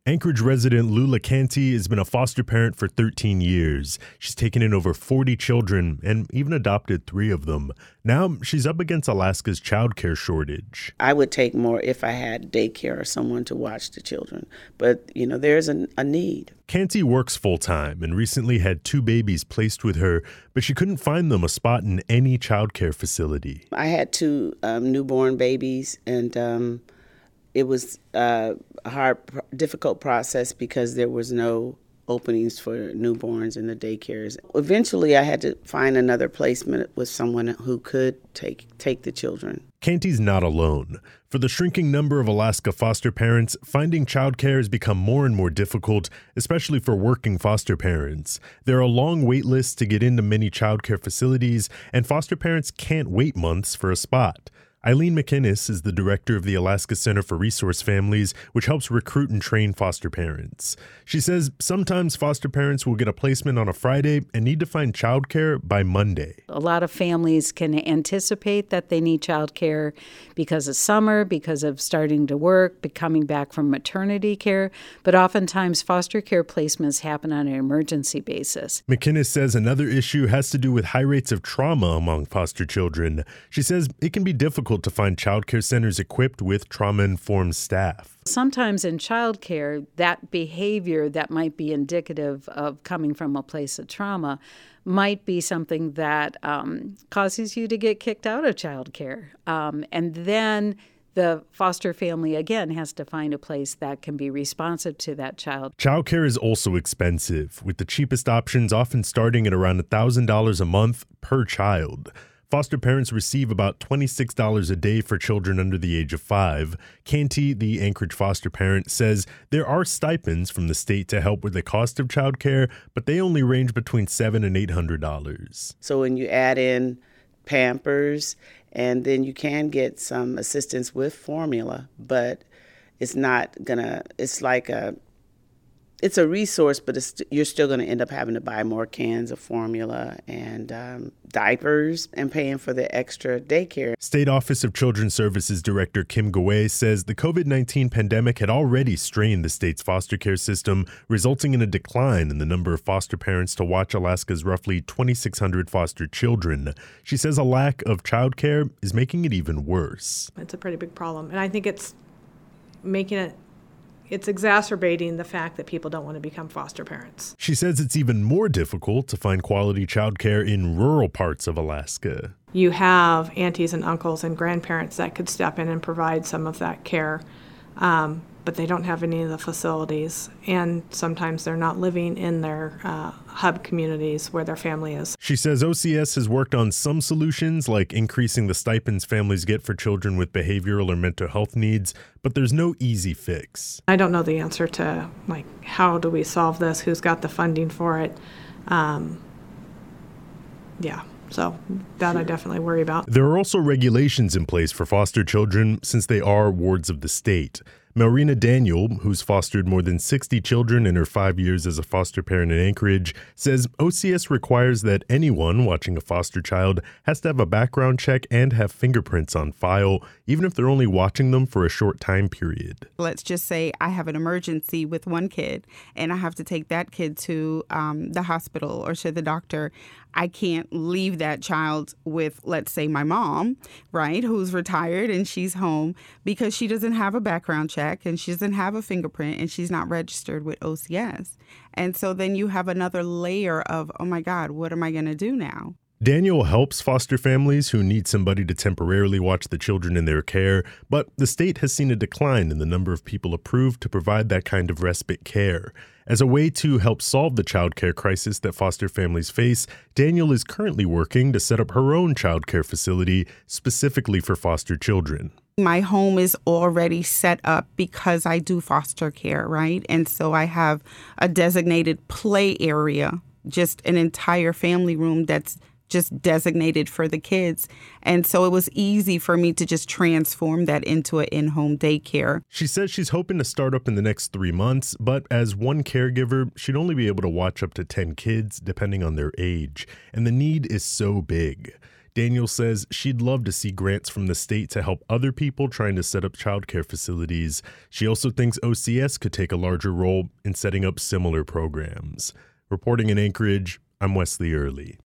Anchorage resident Lula Canty has been a foster parent for 13 years. She's taken in over 40 children and even adopted 3 of them. Now she's up against Alaska's childcare shortage. I would take more if I had daycare or someone to watch the children. But, there's a need. Canty works full-time and recently had 2 babies placed with her, but she couldn't find them a spot in any childcare facility. I had 2 newborn babies, and it was a hard, difficult process because there was no openings for newborns in the daycares. Eventually, I had to find another placement with someone who could take the children. Canty's not alone. For the shrinking number of Alaska foster parents, finding childcare has become more and more difficult, especially for working foster parents. There are long wait lists to get into many childcare facilities, and foster parents can't wait months for a spot. Eileen McInnes is the director of the Alaska Center for Resource Families, which helps recruit and train foster parents. She says sometimes foster parents will get a placement on a Friday and need to find childcare by Monday. A lot of families can anticipate that they need childcare because of summer, because of starting to work, coming back from maternity care, but oftentimes foster care placements happen on an emergency basis. McInnes says another issue has to do with high rates of trauma among foster children. She says it can be difficult to find childcare centers equipped with trauma-informed staff. Sometimes in childcare, that behavior that might be indicative of coming from a place of trauma might be something that causes you to get kicked out of childcare. And then the foster family, again, has to find a place that can be responsive to that child. Childcare is also expensive, with the cheapest options often starting at around $1,000 a month per child. Foster parents receive about $26 a day for children under the age of 5. Canty, the Anchorage foster parent, says there are stipends from the state to help with the cost of childcare, but they only range between $700 and $800. So when you add in Pampers, and then you can get some assistance with formula, but it's not gonna, it's a resource, but you're still going to end up having to buy more cans of formula and diapers and paying for the extra daycare. State Office of Children's Services Director Kim Gaway says the COVID-19 pandemic had already strained the state's foster care system, resulting in a decline in the number of foster parents to watch Alaska's roughly 2,600 foster children. She says a lack of childcare is making it even worse. It's a pretty big problem, and I think it's exacerbating the fact that people don't want to become foster parents. She says it's even more difficult to find quality childcare in rural parts of Alaska. You have aunties and uncles and grandparents that could step in and provide some of that care, but they don't have any of the facilities, and sometimes they're not living in their hub communities where their family is. She says OCS has worked on some solutions, like increasing the stipends families get for children with behavioral or mental health needs, but there's no easy fix. I don't know the answer to, how do we solve this? Who's got the funding for it? So that I definitely worry about. There are also regulations in place for foster children since they are wards of the state. Melrina Daniel, who's fostered more than 60 children in her 5 years as a foster parent in Anchorage, says OCS requires that anyone watching a foster child has to have a background check and have fingerprints on file, even if they're only watching them for a short time period. Let's just say I have an emergency with one kid and I have to take that kid to the hospital or to the doctor. I can't leave that child with, let's say, my mom, right, who's retired and she's home because she doesn't have a background check and she doesn't have a fingerprint and she's not registered with OCS. And so then you have another layer of, oh, my God, what am I going to do now? Daniel helps foster families who need somebody to temporarily watch the children in their care, but the state has seen a decline in the number of people approved to provide that kind of respite care. As a way to help solve the child care crisis that foster families face, Daniel is currently working to set up her own child care facility specifically for foster children. My home is already set up because I do foster care, right? And so I have a designated play area, just an entire family room that's just designated for the kids. And so it was easy for me to just transform that into an in-home daycare. She says she's hoping to start up in the next 3 months, but as one caregiver, she'd only be able to watch up to 10 kids, depending on their age. And the need is so big. Daniel says she'd love to see grants from the state to help other people trying to set up childcare facilities. She also thinks OCS could take a larger role in setting up similar programs. Reporting in Anchorage, I'm Wesley Early.